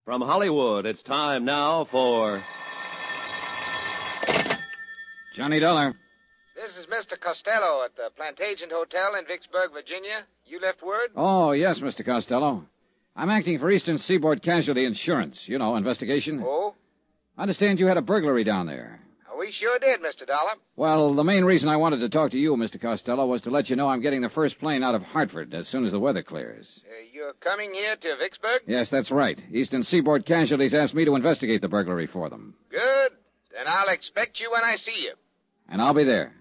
From Hollywood, it's time now for... Johnny Dollar. This is Mr. Costello at the Plantagenet Hotel in Vicksburg, Virginia. You left word? Oh, yes, Mr. Costello. I'm acting for Eastern Seaboard Casualty Insurance. You know, investigation. Oh? I understand you had a burglary down there. We sure did, Mr. Dollar. Well, the main reason I wanted to talk to you, Mr. Costello, was to let you know I'm getting the first plane out of Hartford as soon as the weather clears. You're coming here to Vicksburg? Yes, that's right. Eastern Seaboard Casualties asked me to investigate the burglary for them. Good. Then I'll expect you when I see you. And I'll be there.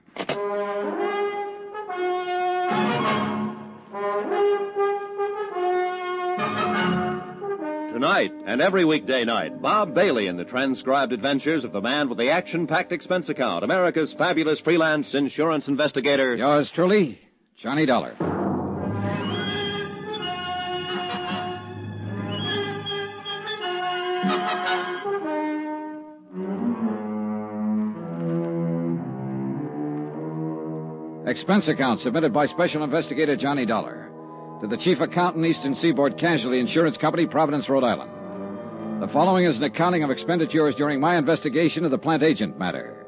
Tonight and every weekday night, Bob Bailey in the transcribed adventures of the man with the action-packed expense account, America's fabulous freelance insurance investigator. Yours truly, Johnny Dollar. Expense account submitted by Special Investigator Johnny Dollar to the Chief Accountant, Eastern Seaboard Casualty Insurance Company, Providence, Rhode Island. The following is an accounting of expenditures during my investigation of the plant agent matter.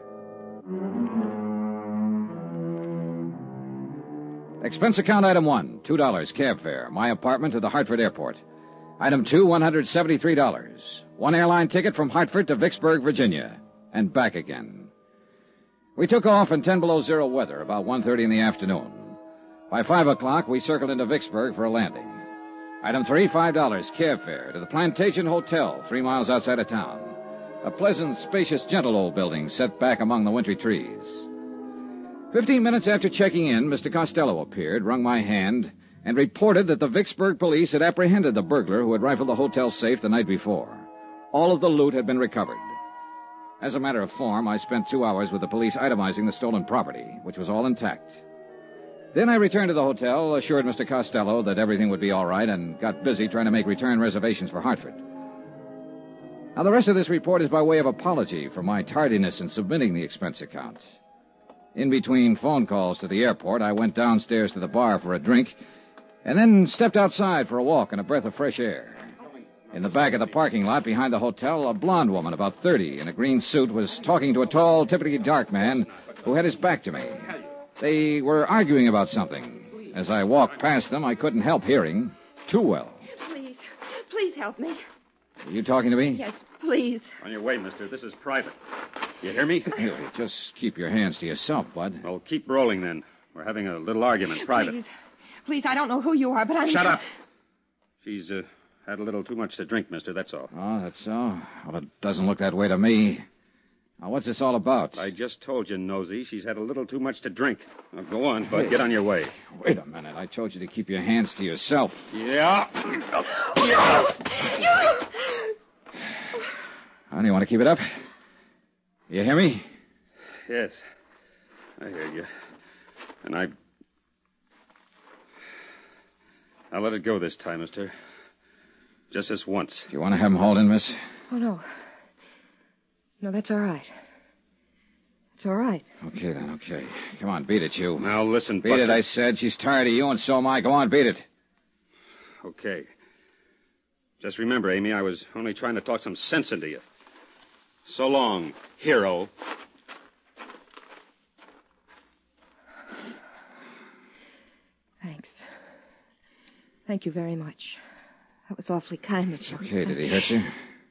Expense account item 1, $2, cab fare, my apartment to the Hartford airport. Item 2, $173. One airline ticket from Hartford to Vicksburg, Virginia, and back again. We took off in 10 below zero weather about 1:30 in the afternoon. By 5 o'clock, we circled into Vicksburg for a landing. Item 3, $5, cab fare to the Plantagenet Hotel, 3 miles outside of town. A pleasant, spacious, gentle old building set back among the wintry trees. 15 minutes after checking in, Mr. Costello appeared, wrung my hand, and reported that the Vicksburg police had apprehended the burglar who had rifled the hotel safe the night before. All of the loot had been recovered. As a matter of form, I spent 2 hours with the police itemizing the stolen property, which was all intact. Then I returned to the hotel, assured Mr. Costello that everything would be all right, and got busy trying to make return reservations for Hartford. Now, the rest of this report is by way of apology for my tardiness in submitting the expense account. In between phone calls to the airport, I went downstairs to the bar for a drink, and then stepped outside for a walk and a breath of fresh air. In the back of the parking lot behind the hotel, a blonde woman, about 30, in a green suit, was talking to a tall, typically dark man who had his back to me. They were arguing about something. As I walked past them, I couldn't help hearing too well. Please help me. Are you talking to me? Yes, please. On your way, mister. This is private. You hear me? Hey, just keep your hands to yourself, bud. Well, keep rolling, then. We're having a little argument, private. Please, I don't know who you are, but I'm... Shut up. She's had a little too much to drink, mister, that's all. Oh, that's so? Well, it doesn't look that way to me. Now, what's this all about? I just told you, Nosy, she's had a little too much to drink. Now, go on, bud. Get on your way. Wait a minute. I told you to keep your hands to yourself. Yeah. How do you want to keep it up? You hear me? Yes. I hear you. And I'll let it go this time, mister. Just this once. Do you want to have him hauled in, miss? Oh, no. No, that's all right. It's all right. Okay, then, okay. Come on, beat it, you. Now, listen, Beat Buster. it, I said. She's tired of you, and so am I. Go on, beat it. Okay. Just remember, Amy, I was only trying to talk some sense into you. So long, hero. Thanks. Thank you very much. That was awfully kind of you. Okay, did he hurt you?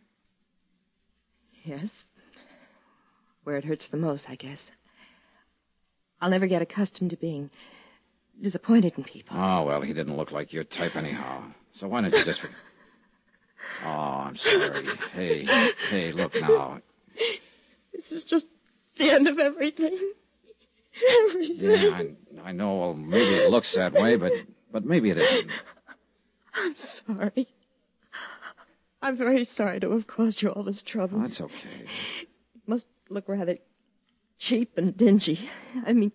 Yes. Where it hurts the most, I guess. I'll never get accustomed to being disappointed in people. Oh, well, he didn't look like your type anyhow. So why don't you just... Oh, I'm sorry. Hey, look now. This is just the end of everything. Everything. Yeah, I know. Well, maybe it looks that way, but maybe it isn't. I'm sorry. I'm very sorry to have caused you all this trouble. Oh, that's okay. It must look rather cheap and dingy. I mean,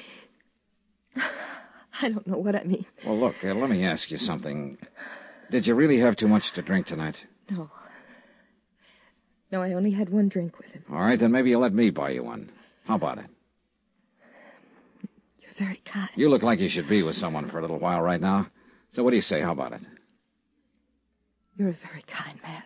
I don't know what I mean. Well, look, let me ask you something. Did you really have too much to drink tonight? No. No, I only had one drink with him. All right, then maybe you'll let me buy you one. How about it? You're very kind. You look like you should be with someone for a little while right now. So what do you say? How about it? You're a very kind man.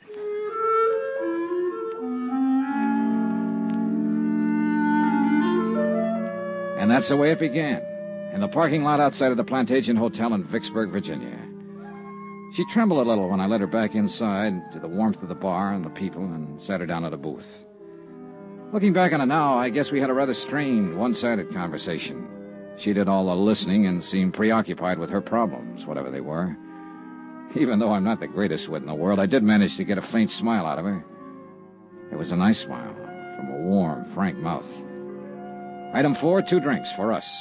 And that's the way it began, in the parking lot outside of the Plantation Hotel in Vicksburg, Virginia. She trembled a little when I let her back inside to the warmth of the bar and the people and sat her down at a booth. Looking back on it now, I guess we had a rather strained, one-sided conversation. She did all the listening and seemed preoccupied with her problems, whatever they were. Even though I'm not the greatest wit in the world, I did manage to get a faint smile out of her. It was a nice smile from a warm, frank mouth. Item 4, 2 drinks for us.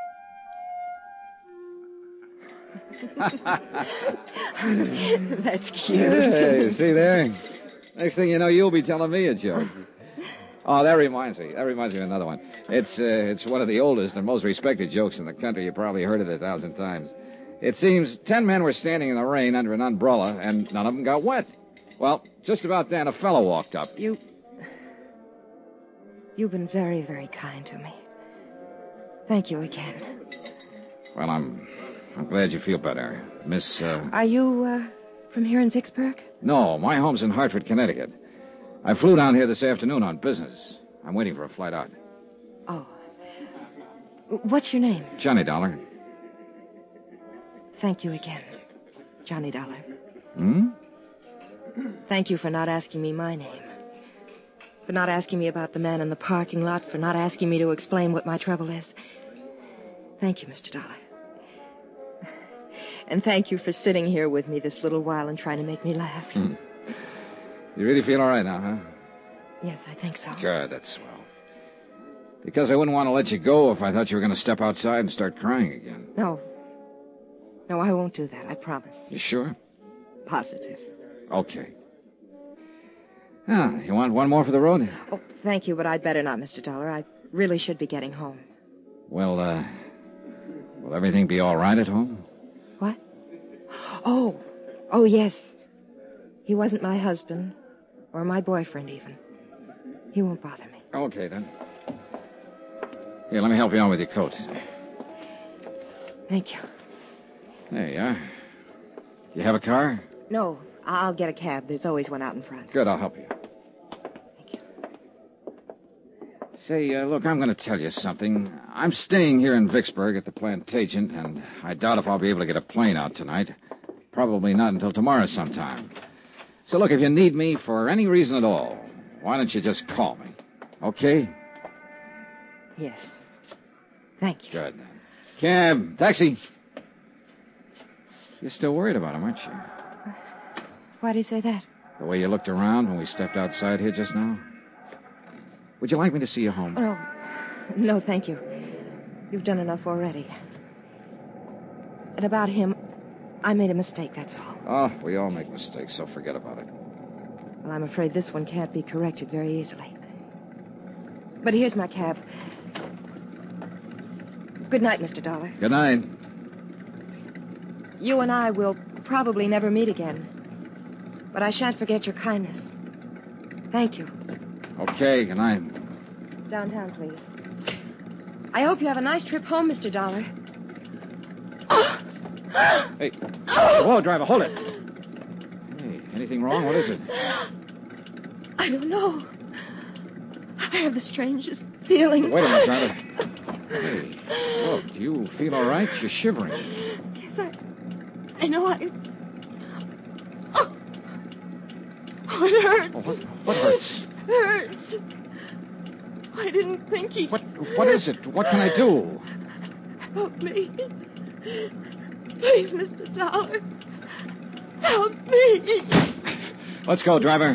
That's cute. Hey, see there? Next thing you know, you'll be telling me a joke. Oh, that reminds me. Of another one. It's one of the oldest and most respected jokes in the country. You probably heard it 1,000 times. It seems 10 men were standing in the rain under an umbrella, and none of them got wet. Well, just about then, a fellow walked up. You've been very, very kind to me. Thank you again. Well, I'm glad you feel better. Miss, Are you, from here in Vicksburg? No, my home's in Hartford, Connecticut. I flew down here this afternoon on business. I'm waiting for a flight out. Oh. What's your name? Johnny Dollar. Thank you again, Johnny Dollar. Hmm? Thank you for not asking me my name. For not asking me about the man in the parking lot. For not asking me to explain what my trouble is. Thank you, Mr. Dollar. And thank you for sitting here with me this little while and trying to make me laugh. You really feel all right now, huh? Yes, I think so. Good, that's swell. Because I wouldn't want to let you go if I thought you were going to step outside and start crying again. No, I won't do that. I promise. You sure? Positive. Okay. Ah, you want one more for the road? Oh, thank you, but I'd better not, Mr. Dollar. I really should be getting home. Well, will everything be all right at home? What? Oh, yes. He wasn't my husband, or my boyfriend, even. He won't bother me. Okay, then. Here, let me help you on with your coat. Thank you. There you are. You have a car? No, I'll get a cab. There's always one out in front. Good, I'll help you. Thank you. Say, look, I'm going to tell you something. I'm staying here in Vicksburg at the Plantation, and I doubt if I'll be able to get a plane out tonight. Probably not until tomorrow sometime. So, look, if you need me for any reason at all, why don't you just call me? Okay? Yes. Thank you. Good. Cab, taxi. You're still worried about him, aren't you? Why do you say that? The way you looked around when we stepped outside here just now? Would you like me to see you home? Oh, no, thank you. You've done enough already. And about him, I made a mistake, that's all. Oh, we all make mistakes, so forget about it. Well, I'm afraid this one can't be corrected very easily. But here's my cab. Good night, Mr. Dollar. Good night. You and I will probably never meet again. But I shan't forget your kindness. Thank you. Okay, good night. Downtown, please. I hope you have a nice trip home, Mr. Dollar. Hey. Whoa, driver, hold it. Hey, anything wrong? What is it? I don't know. I have the strangest feeling. Wait a minute, driver. Hey, look, do you feel all right? You're shivering. Yes, I know I... Oh, it hurts. Oh, what hurts? It hurts. I didn't think he... What is it? What can I do? Help me. Please, Mr. Dollar. Help me. Let's go, driver.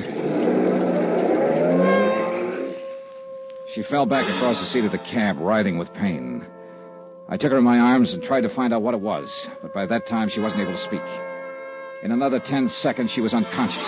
She fell back across the seat of the cab, writhing with pain. I took her in my arms and tried to find out what it was, but by that time she wasn't able to speak. In another 10 seconds, she was unconscious.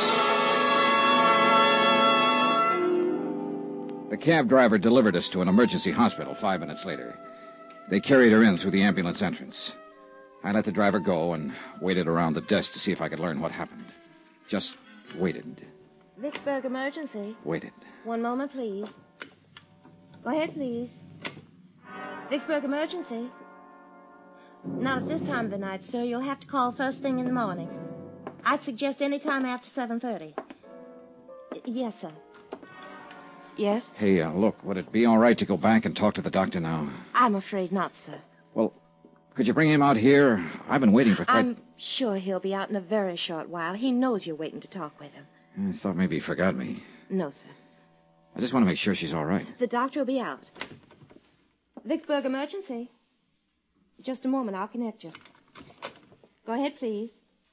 The cab driver delivered us to an emergency hospital 5 minutes later. They carried her in through the ambulance entrance. I let the driver go and waited around the desk to see if I could learn what happened. Just waited. Vicksburg emergency. Waited. One moment, please. Go ahead, please. Vicksburg emergency. Not at this time of the night, sir. You'll have to call first thing in the morning. I'd suggest any time after 7:30. Yes, sir. Yes? Hey, look, would it be all right to go back and talk to the doctor now? I'm afraid not, sir. Well, could you bring him out here? I've been waiting for quite... I'm sure he'll be out in a very short while. He knows you're waiting to talk with him. I thought maybe he forgot me. No, sir. I just want to make sure she's all right. The doctor will be out. Vicksburg Emergency. Just a moment. I'll connect you. Go ahead, please.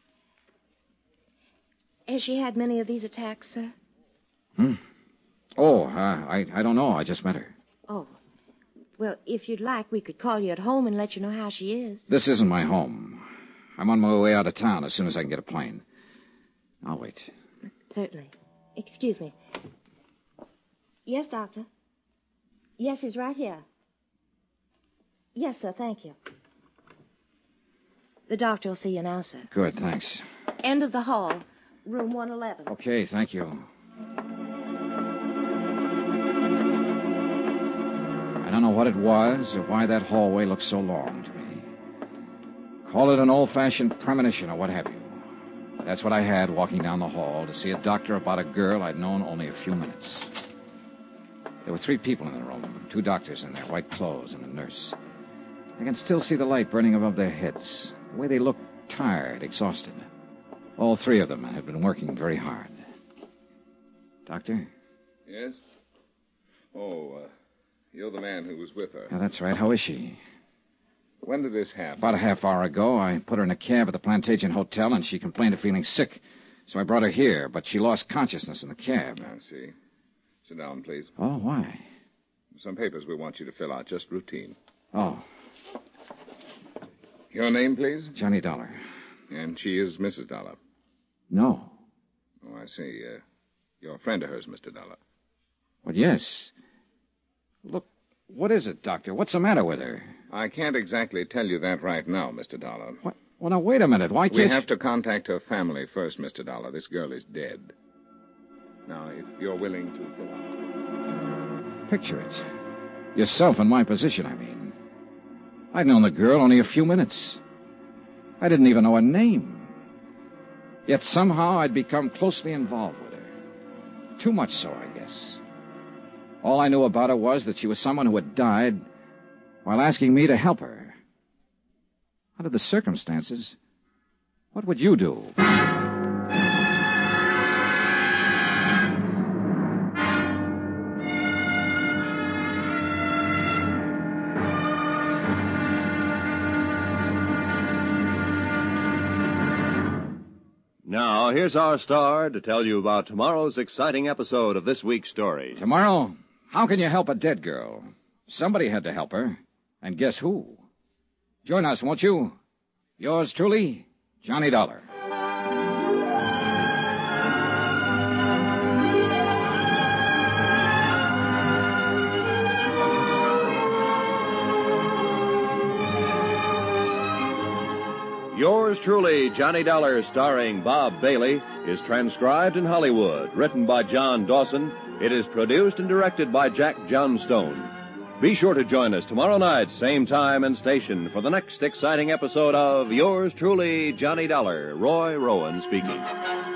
Has she had many of these attacks, sir? Oh, I don't know. I just met her. Oh. Well, if you'd like, we could call you at home and let you know how she is. This isn't my home. I'm on my way out of town as soon as I can get a plane. I'll wait. Certainly. Excuse me. Yes, Doctor. Yes, he's right here. Yes, sir, thank you. The doctor will see you now, sir. Good, thanks. End of the hall, room 111. Okay, thank you. I don't know what it was or why that hallway looked so long to me. Call it an old-fashioned premonition or what have you. That's what I had walking down the hall to see a doctor about a girl I'd known only a few minutes. There were 3 people in the room, 2 doctors in their white clothes and a nurse. I can still see the light burning above their heads, the way they looked tired, exhausted. All 3 of them had been working very hard. Doctor? Yes? Oh, you're the man who was with her. Yeah, that's right. How is she? When did this happen? About a half hour ago, I put her in a cab at the Plantation Hotel, and she complained of feeling sick. So I brought her here, but she lost consciousness in the cab. I see. Sit down, please. Oh, why? Some papers we want you to fill out, just routine. Oh, Your name, please? Johnny Dollar. And she is Mrs. Dollar. No. Oh, I see. You're a friend of hers, Mr. Dollar. Well, yes. Look, what is it, Doctor? What's the matter with her? I can't exactly tell you that right now, Mr. Dollar. What? Well, now, wait a minute. Why can't We have to contact her family first, Mr. Dollar. This girl is dead. Now, if you're willing to fill out... Picture it. Yourself in my position, I mean. I'd known the girl only a few minutes. I didn't even know her name. Yet somehow I'd become closely involved with her. Too much so, I guess. All I knew about her was that she was someone who had died while asking me to help her. Under the circumstances, what would you do? Now, here's our star to tell you about tomorrow's exciting episode of this week's story. Tomorrow, how can you help a dead girl? Somebody had to help her. And guess who? Join us, won't you? Yours truly, Johnny Dollar. Yours truly, Johnny Dollar, starring Bob Bailey, is transcribed in Hollywood, written by John Dawson. It is produced and directed by Jack Johnstone. Be sure to join us tomorrow night, same time and station, for the next exciting episode of Yours truly, Johnny Dollar. Roy Rowan speaking.